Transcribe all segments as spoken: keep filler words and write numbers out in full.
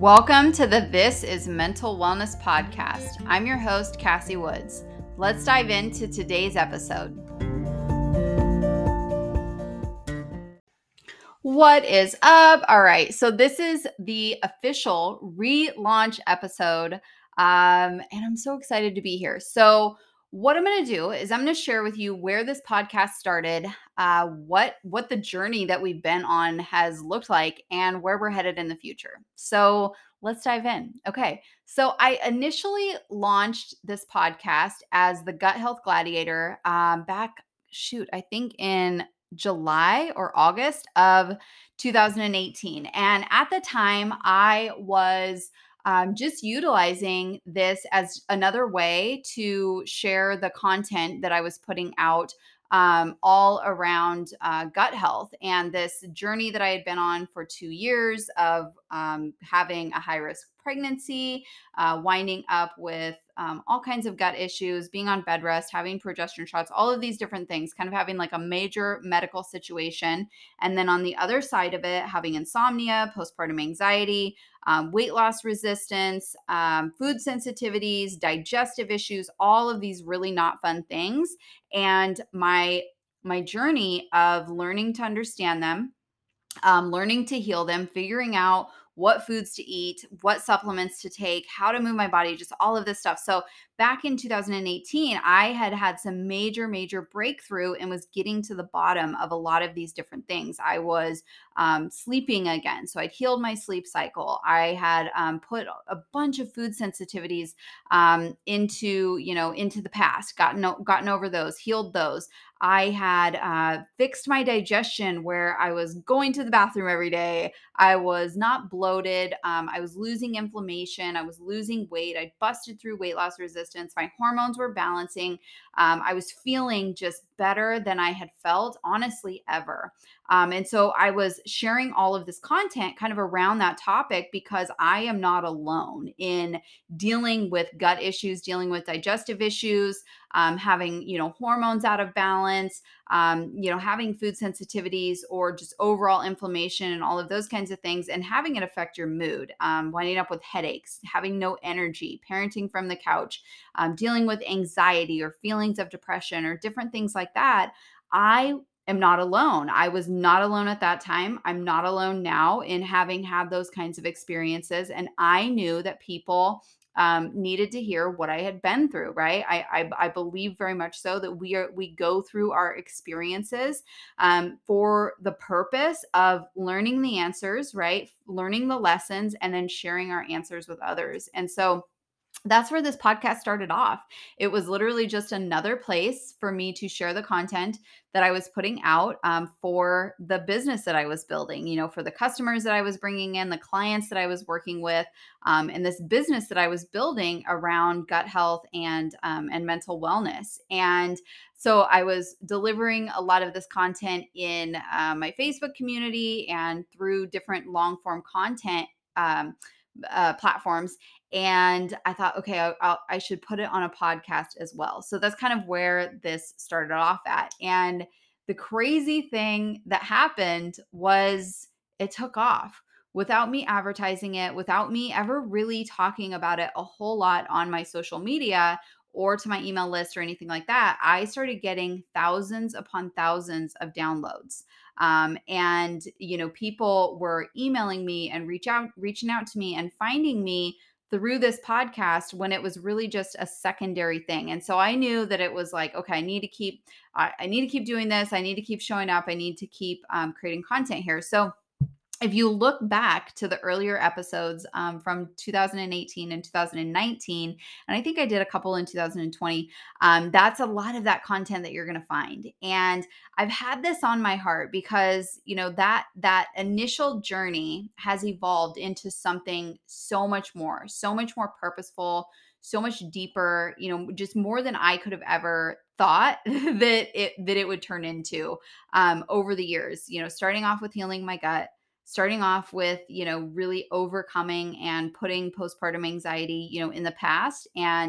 Welcome to the This is Mental Wellness podcast. I'm your host, Cassie Woods. Let's dive into today's episode. What is up? All right, so this is the official relaunch episode, um, and I'm so excited to be here. So what I'm going to do is I'm going to share with you where this podcast started, uh, what what the journey that we've been on has looked like, and where we're headed in the future. So let's dive in. Okay, so I initially launched this podcast as the Gut Health Gladiator um, back, shoot, I think in July or August of two thousand eighteen. And at the time, I was um, just utilizing this as another way to share the content that I was putting out um, all around uh, gut health and this journey that I had been on for two years of um, having a high risk pregnancy, uh, winding up with um, all kinds of gut issues, being on bed rest, having progesterone shots, all of these different things, kind of having like a major medical situation. And then on the other side of it, having insomnia, postpartum anxiety, um, weight loss resistance, um, food sensitivities, digestive issues, all of these really not fun things. And my my journey of learning to understand them, um, learning to heal them, figuring out what foods to eat, what supplements to take, how to move my body, just all of this stuff. So back in two thousand eighteen, I had had some major, major breakthrough and was getting to the bottom of a lot of these different things. I was um, sleeping again. So I'd healed my sleep cycle. I had um, put a bunch of food sensitivities um, into, you know, into the past, gotten, gotten over those, healed those. I had uh, fixed my digestion where I was going to the bathroom every day. I was not bloated. Um, I was losing inflammation. I was losing weight. I busted through weight loss resistance. My hormones were balancing. Um, I was feeling just better than I had felt, honestly, ever. Um, and so I was sharing all of this content kind of around that topic because I am not alone in dealing with gut issues, dealing with digestive issues, um, having, you know, hormones out of balance, um, you know, having food sensitivities or just overall inflammation and all of those kinds of things, and having it affect your mood, um, winding up with headaches, having no energy, parenting from the couch, um, dealing with anxiety or feelings of depression or different things like that. I am not alone. I was not alone at that time. I'm not alone now in having had those kinds of experiences. And I knew that people um, needed to hear what I had been through, right? I, I, I believe very much so that we are, we go through our experiences um, for the purpose of learning the answers, right? Learning the lessons and then sharing our answers with others. And so that's where this podcast started off. It was literally just another place for me to share the content that I was putting out um, for the business that I was building, you know, for the customers that I was bringing in, the clients that I was working with, um, and this business that I was building around gut health and um, and mental wellness. And so I was delivering a lot of this content in uh, my Facebook community and through different long form content um, uh, platforms. And I thought, okay, I, I'll, I should put it on a podcast as well. So that's kind of where this started off at. And the crazy thing that happened was it took off without me advertising it, without me ever really talking about it a whole lot on my social media or to my email list or anything like that. I started getting thousands upon thousands of downloads. Um, and, you know, people were emailing me and reach out, reaching out to me and finding me through this podcast when it was really just a secondary thing. And so I knew that it was like, okay, I need to keep, I, I need to keep doing this. I need to keep showing up. I need to keep um, creating content here. So if you look back to the earlier episodes um, from two thousand eighteen and two thousand nineteen, and I think I did a couple in two thousand twenty, um, that's a lot of that content that you're going to find. And I've had this on my heart because, you know, that that initial journey has evolved into something so much more, so much more purposeful, so much deeper, you know, just more than I could have ever thought that it that it would turn into um, over the years. You know, starting off with healing my gut, starting off with, you know, really overcoming and putting postpartum anxiety, you know, in the past and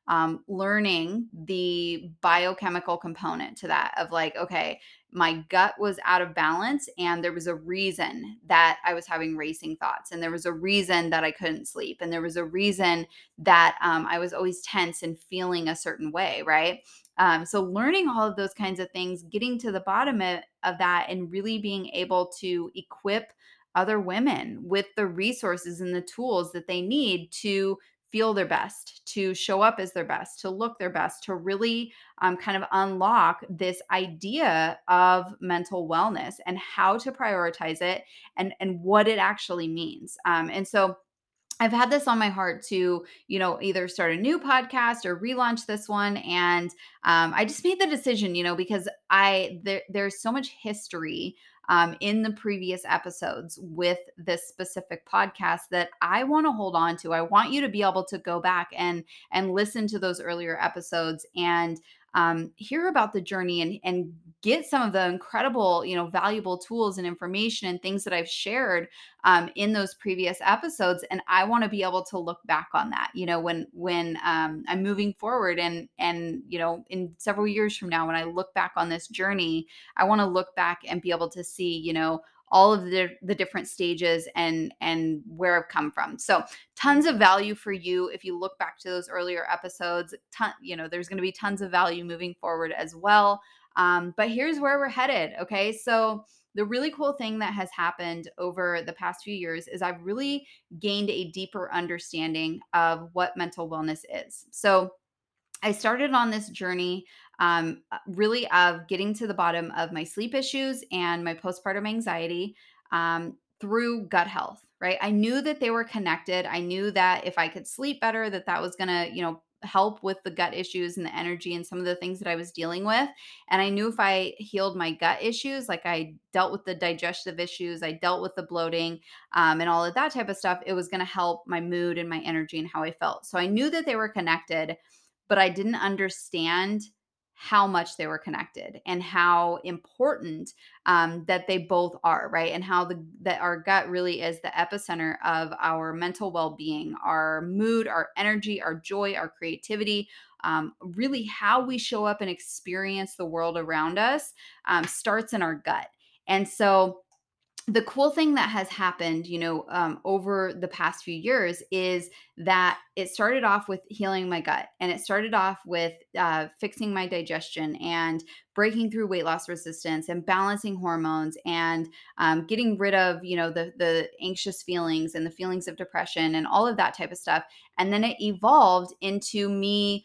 um, learning the biochemical component to that of like, okay, my gut was out of balance and there was a reason that I was having racing thoughts and there was a reason that I couldn't sleep and there was a reason that um, I was always tense and feeling a certain way, right? Um, so learning all of those kinds of things, getting to the bottom of, of that, and really being able to equip other women with the resources and the tools that they need to feel their best, to show up as their best, to look their best, to really um, kind of unlock this idea of mental wellness and how to prioritize it and and what it actually means. Um, and so I've had this on my heart to, you know, either start a new podcast or relaunch this one. And um, I just made the decision, you know, because I there there's so much history um, in the previous episodes with this specific podcast that I want to hold on to. I want you to be able to go back and and listen to those earlier episodes and um, hear about the journey and and get some of the incredible, you know, valuable tools and information and things that I've shared um, in those previous episodes. And I want to be able to look back on that, you know, when when um, I'm moving forward and and you know, in several years from now, when I look back on this journey, I want to look back and be able to see, you know, all of the the different stages and and where I've come from. So tons of value for you if you look back to those earlier episodes. Ton, you know, there's going to be tons of value moving forward as well. Um, but here's where we're headed. Okay, so the really cool thing that has happened over the past few years is I've really gained a deeper understanding of what mental wellness is. So I started on this journey um, uh, really of getting to the bottom of my sleep issues and my postpartum anxiety um, through gut health, right? I knew that they were connected. I knew that if I could sleep better, that that was going to, you know, help with the gut issues and the energy and some of the things that I was dealing with. And I knew if I healed my gut issues, like I dealt with the digestive issues, I dealt with the bloating um, and all of that type of stuff, it was going to help my mood and my energy and how I felt. So I knew that they were connected, but I didn't understand how much they were connected and how important um, that they both are, right? And how the that our gut really is the epicenter of our mental well-being, our mood, our energy, our joy, our creativity. Um, really, how we show up and experience the world around us um, starts in our gut. And so the cool thing that has happened, you know, um, over the past few years is that it started off with healing my gut, and it started off with uh, fixing my digestion and breaking through weight loss resistance and balancing hormones and um, getting rid of, you know, the the anxious feelings and the feelings of depression and all of that type of stuff. And then it evolved into me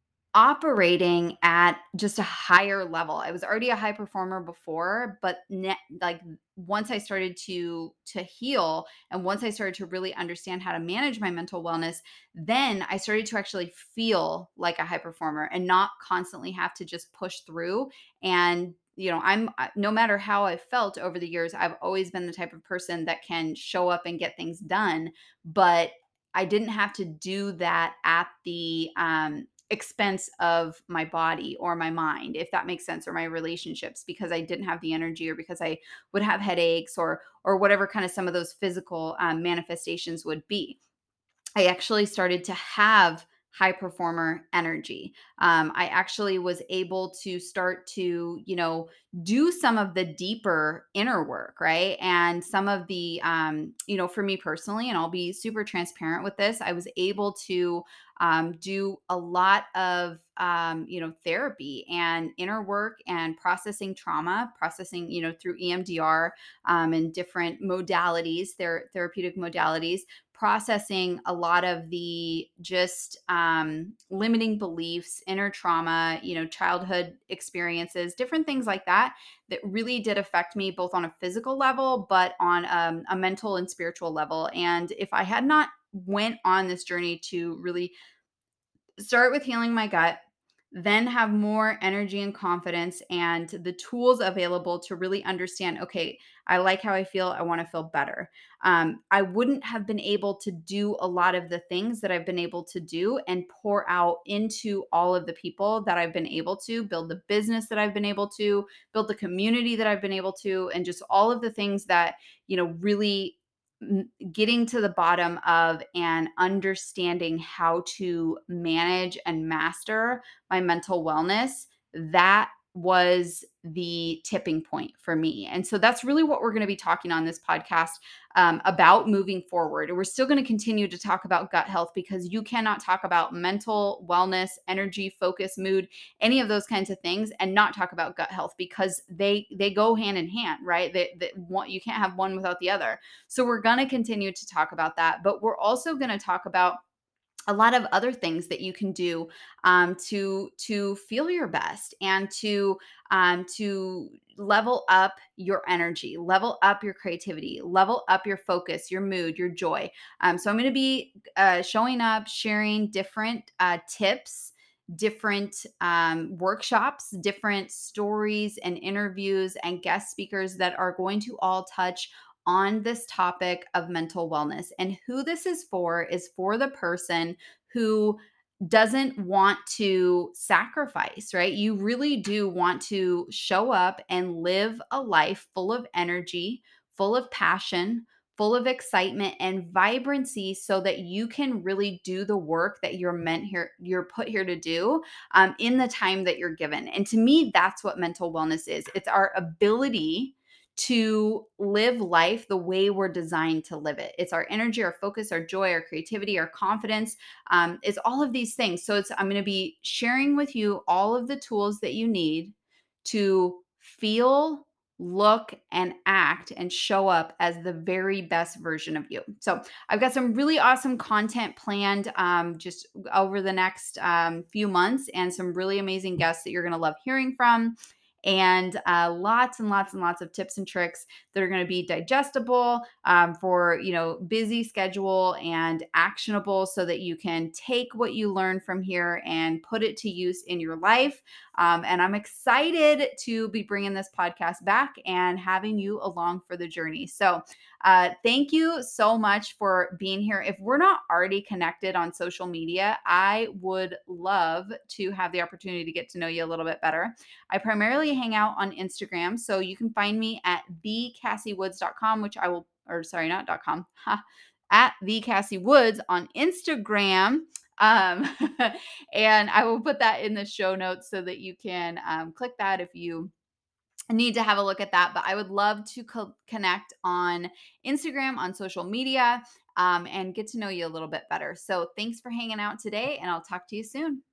operating at just a higher level. I was already a high performer before, but ne- like once I started to to heal and once I started to really understand how to manage my mental wellness, then I started to actually feel like a high performer and not constantly have to just push through. And you know, I'm I- no matter how I felt over the years, I've always been the type of person that can show up and get things done, but I didn't have to do that at the um expense of my body or my mind, if that makes sense, or my relationships, because I didn't have the energy or because I would have headaches or or whatever kind of some of those physical um, manifestations would be. I actually started to have high performer energy. Um, I actually was able to start to, you know, do some of the deeper inner work, right? And some of the, um, you know, for me personally, and I'll be super transparent with this, I was able to um, do a lot of, um, you know, therapy and inner work and processing trauma, processing, you know, through E M D R um, and different modalities, ther- therapeutic modalities, processing a lot of the just um, limiting beliefs, inner trauma, you know, childhood experiences, different things like that, that really did affect me both on a physical level, but on um, a mental and spiritual level. And if I had not went on this journey to really start with healing my gut, then have more energy and confidence and the tools available to really understand, okay, I like how I feel. I want to feel better. Um, I wouldn't have been able to do a lot of the things that I've been able to do and pour out into all of the people that I've been able to build the business that I've been able to build the community that I've been able to, and just all of the things that, you know, really m- getting to the bottom of and understanding how to manage and master my mental wellness, that was the tipping point for me. And so that's really what we're going to be talking on this podcast um, about moving forward. We're still going to continue to talk about gut health because you cannot talk about mental wellness, energy, focus, mood, any of those kinds of things and not talk about gut health because they they go hand in hand, right? They, they, one, you can't have one without the other. So we're going to continue to talk about that, but we're also going to talk about a lot of other things that you can do um, to to feel your best and to um, to level up your energy, level up your creativity, level up your focus, your mood, your joy. Um, so I'm going to be uh, showing up, sharing different uh, tips, different um, workshops, different stories and interviews and guest speakers that are going to all touch on this topic of mental wellness. And who this is for is for the person who doesn't want to sacrifice, right? You really do want to show up and live a life full of energy, full of passion, full of excitement and vibrancy so that you can really do the work that you're meant here, you're put here to do um, in the time that you're given. And to me, that's what mental wellness is. It's our ability to live life the way we're designed to live it. It's our energy, our focus, our joy, our creativity, our confidence. Um, it's all of these things. So it's I'm going to be sharing with you all of the tools that you need to feel, look, and act and show up as the very best version of you. So I've got some really awesome content planned um, just over the next um, few months and some really amazing guests that you're going to love hearing from and uh, lots and lots and lots of tips and tricks that are going to be digestible um, for you know busy schedule and actionable so that you can take what you learn from here and put it to use in your life. Um, and I'm excited to be bringing this podcast back and having you along for the journey. So uh, thank you so much for being here. If we're not already connected on social media, I would love to have the opportunity to get to know you a little bit better. I primarily hang out on Instagram, so you can find me at the cassie woods dot com, which I will, or sorry, not .com, ha, at the Cassie Woods on Instagram. Um, and I will put that in the show notes so that you can um, click that if you need to have a look at that. But I would love to co- connect on Instagram, on social media, um, and get to know you a little bit better. So thanks for hanging out today, and I'll talk to you soon.